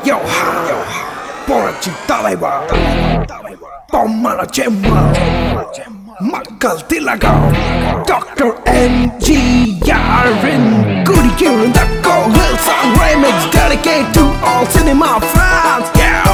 Yo ha, புரட்சி தலைவர் பொம்மல செம்மல் மக்கள் திலகம் டாக்டர் எம்ஜிஆரின் குடியிருந்த கோவில் song remix dedicated to all cinema fans.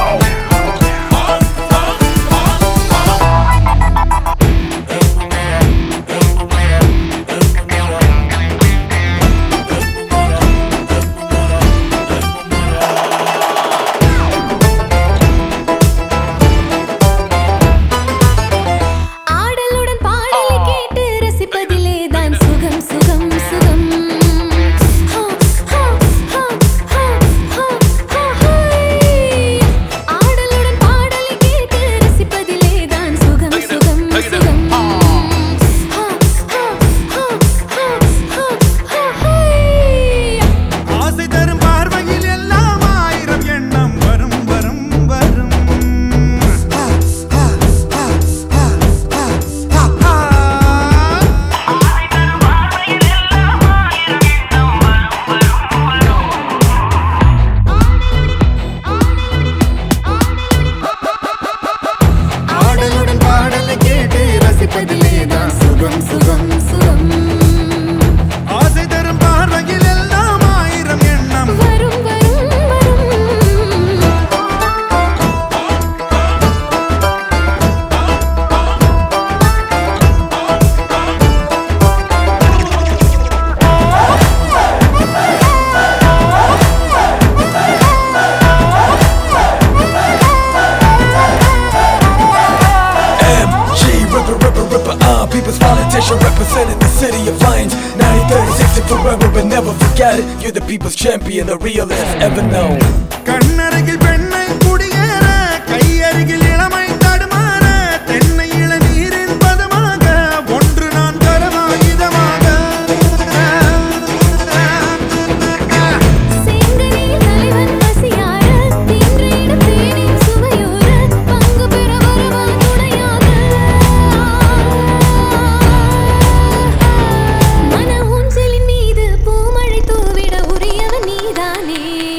People's politician representing the city of Lions. 90-30-60 forever but never forget it. You're the people's champion, the realest ever known. கண்ணருகில் பெண்ணை குடியேற கையருகில் இளமை தடுமாற தென்னை இளநீரின் பதமாக ஒன்று நான் கரவாயுதமாக செங்கனில் தலைவன் பசியார தீன்றையிட தேனின் சுவையூர பங்கு பெற வரவா துணையாக மன ஊஞ்சலின் மீது பூமழை தூவிட உரியவன் நீதானே.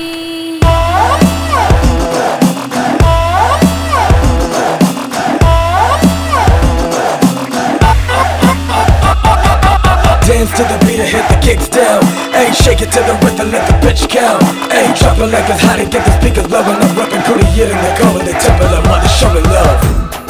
Dance to the beat and hit the kicks down. Ay, shake it to the rhythm, let the bitch count. Ay, drop it like it's hot and get the speakers low. And I'm rapping Cody in the cover, the temple of mother showing love.